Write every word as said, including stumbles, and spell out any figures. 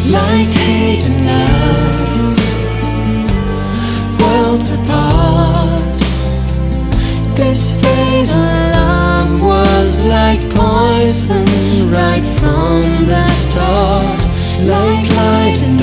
like hate and love, worlds apart. This fatal love was like poison right from the start, like light and